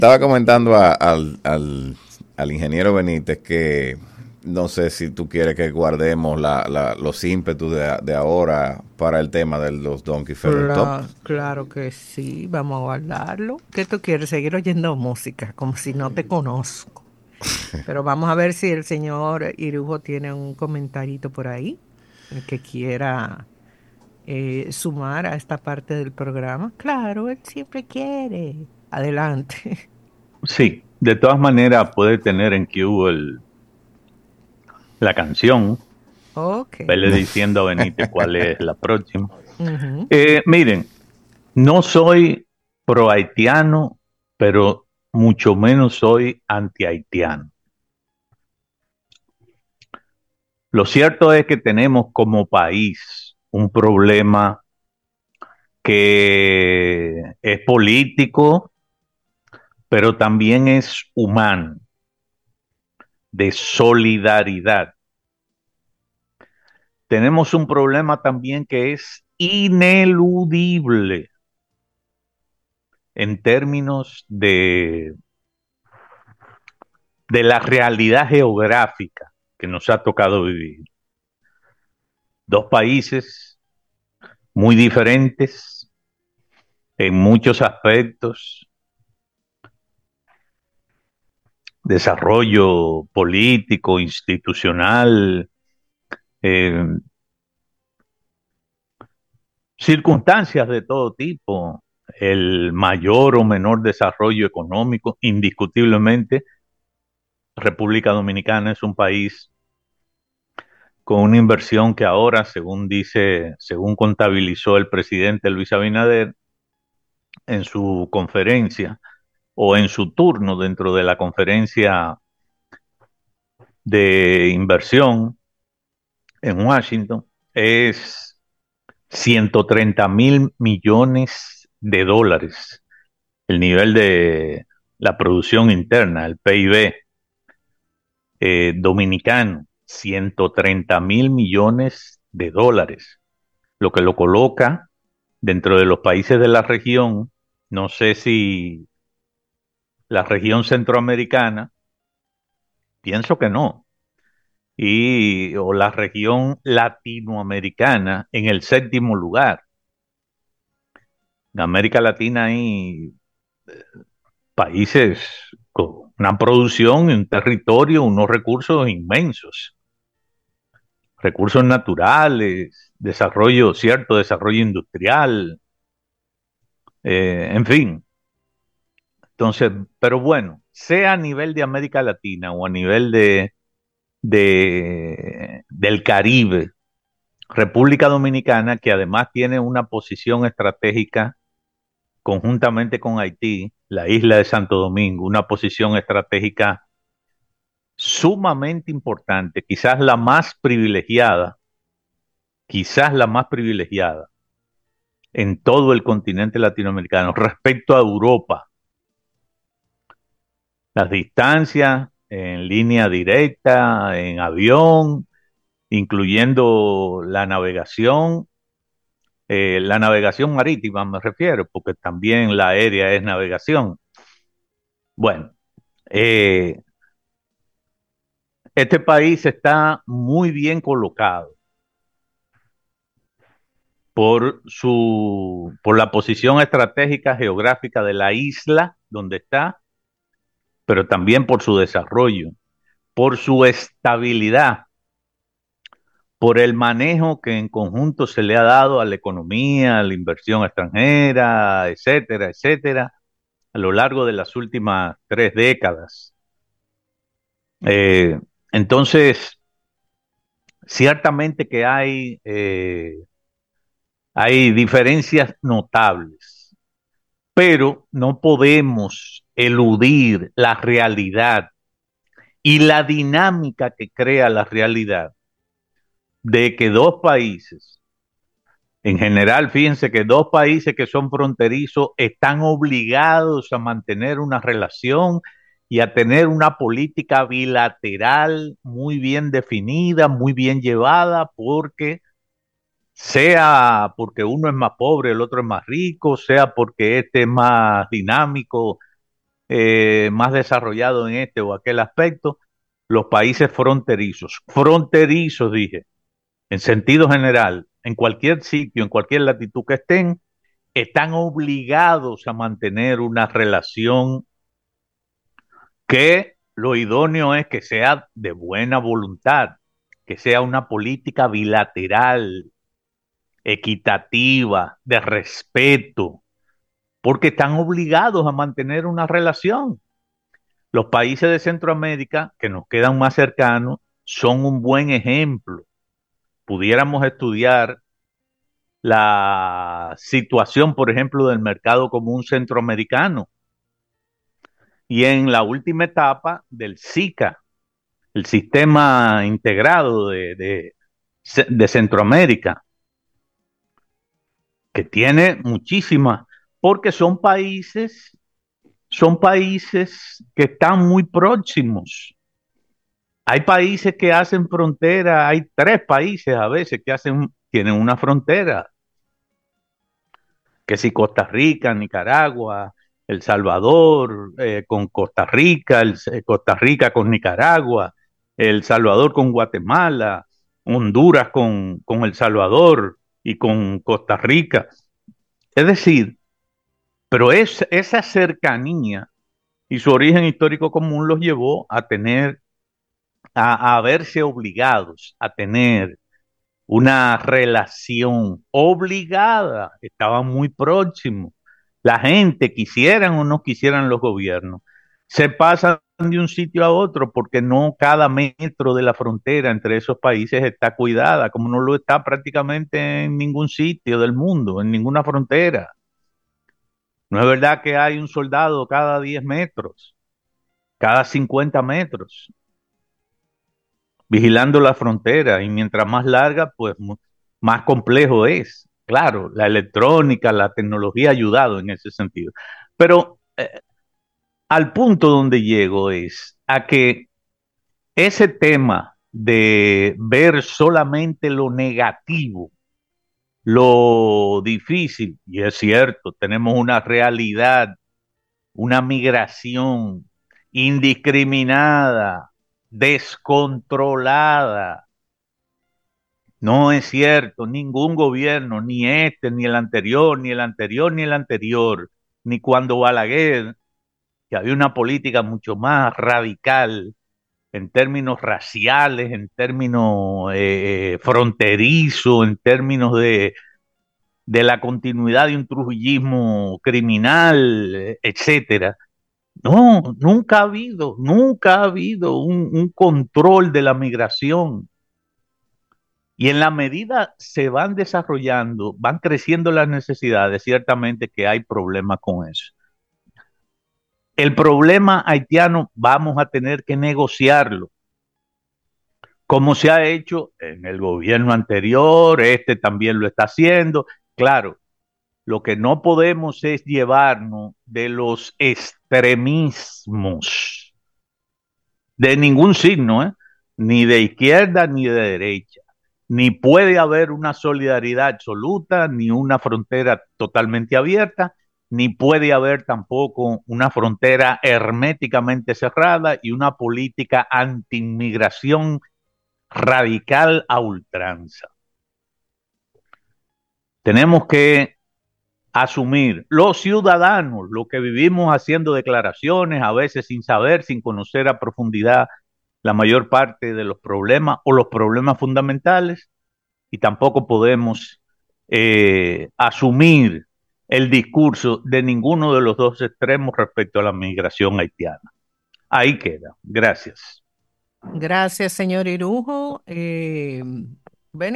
estaba comentando al ingeniero Benítez que no sé si tú quieres que guardemos los ímpetus de ahora para el tema de los Donkey Feather Top. Claro que sí, vamos a guardarlo. ¿Qué tú quieres? Seguir oyendo música, como si no te conozco. Pero vamos a ver si el señor Irujo tiene un comentarito por ahí, el que quiera sumar a esta parte del programa. Claro, él siempre quiere. Adelante. Sí, de todas maneras puede tener en queue la canción, Ok. vele diciendo a Benítez cuál es la próxima. Ujú. Miren, no soy pro haitiano, pero mucho menos soy anti haitiano. Lo cierto es que tenemos como país un problema que es político, pero también es humano, de solidaridad. Tenemos un problema también que es ineludible en términos de la realidad geográfica que nos ha tocado vivir. Dos países muy diferentes en muchos aspectos, desarrollo político, institucional, eh, circunstancias de todo tipo, el mayor o menor desarrollo económico, indiscutiblemente. República Dominicana es un país con una inversión que ahora, según dice, según contabilizó el presidente Luis Abinader en su conferencia o en su turno dentro de la conferencia de inversión en Washington, es 130.000 millones de dólares, el nivel de la producción interna, el PIB dominicano, 130.000 millones de dólares, lo que lo coloca dentro de los países de la región, no sé si la región centroamericana, pienso que no, o la región latinoamericana en el séptimo lugar. En América Latina hay países con una producción, un territorio, unos recursos inmensos, recursos naturales, desarrollo, cierto desarrollo industrial, en fin. Entonces, pero bueno, sea a nivel de América Latina o a nivel del Caribe, República Dominicana, que además tiene una posición estratégica conjuntamente con Haití, la isla de Santo Domingo, una posición estratégica sumamente importante, quizás la más privilegiada en todo el continente latinoamericano respecto a Europa. Las distancias en línea directa, en avión, incluyendo la navegación marítima me refiero, porque también la aérea es navegación. Bueno, eh, este país está muy bien colocado por la posición estratégica geográfica de la isla donde está, pero también por su desarrollo, por su estabilidad, por el manejo que en conjunto se le ha dado a la economía, a la inversión extranjera, etcétera, etcétera, a lo largo de las últimas 3 décadas. Eh, entonces, ciertamente que hay diferencias notables, pero no podemos eludir la realidad y la dinámica que crea la realidad de que dos países, en general, fíjense que dos países que son fronterizos están obligados a mantener una relación y a tener una política bilateral muy bien definida, muy bien llevada, porque sea porque uno es más pobre, el otro es más rico, sea porque este es más dinámico, más desarrollados en este o aquel aspecto, los países fronterizos dije, en sentido general, en cualquier sitio, en cualquier latitud que están obligados a mantener una relación que lo idóneo es que sea de buena voluntad, que sea una política bilateral, equitativa, de respeto, porque están obligados a mantener una relación. Los países de Centroamérica, que nos quedan más cercanos, son un buen ejemplo. Pudiéramos estudiar la situación, por ejemplo, del mercado común centroamericano y en la última etapa del SICA, el sistema integrado de Centroamérica, que tiene muchísimas, porque son países que están muy próximos. Hay países que hacen frontera, hay 3 países a veces que tienen una frontera, que si Costa Rica, Nicaragua, El Salvador con Costa Rica, Costa Rica con Nicaragua, El Salvador con Guatemala, Honduras con El Salvador y con Costa Rica. Es decir, pero esa cercanía y su origen histórico común los llevó a a verse obligados a tener una relación obligada, estaban muy próximos. La gente, quisieran o no quisieran los gobiernos, se pasan de un sitio a otro porque no cada metro de la frontera entre esos países está cuidada, como no lo está prácticamente en ningún sitio del mundo, en ninguna frontera. No es verdad que hay un soldado cada 10 metros, cada 50 metros, vigilando la frontera, y mientras más larga, pues más complejo es. Claro, la electrónica, la tecnología ha ayudado en ese sentido. Pero al punto donde llego es a que ese tema de ver solamente lo negativo, lo difícil, y es cierto, tenemos una realidad, una migración indiscriminada, descontrolada. No es cierto, ningún gobierno, ni este, ni el anterior, ni el anterior, ni el anterior, ni cuando Balaguer, que había una política mucho más radical en términos raciales, en términos fronterizos, en términos de la continuidad de un trujillismo criminal, etcétera. No, nunca ha habido un control de la migración. Y en la medida se van desarrollando, van creciendo las necesidades, ciertamente que hay problemas con eso. El problema haitiano vamos a tener que negociarlo, como se ha hecho en el gobierno anterior, este también lo está haciendo. Claro, lo que no podemos es llevarnos de los extremismos de ningún signo, ni de izquierda ni de derecha. Ni puede haber una solidaridad absoluta, ni una frontera totalmente abierta, ni puede haber tampoco una frontera herméticamente cerrada y una política anti-inmigración radical a ultranza. Tenemos que asumir los ciudadanos, lo que vivimos haciendo declaraciones, a veces sin saber, sin conocer a profundidad la mayor parte de los problemas o los problemas fundamentales, y tampoco podemos asumir el discurso de ninguno de los dos extremos respecto a la migración haitiana. Ahí queda. Gracias. Gracias, señor Irujo.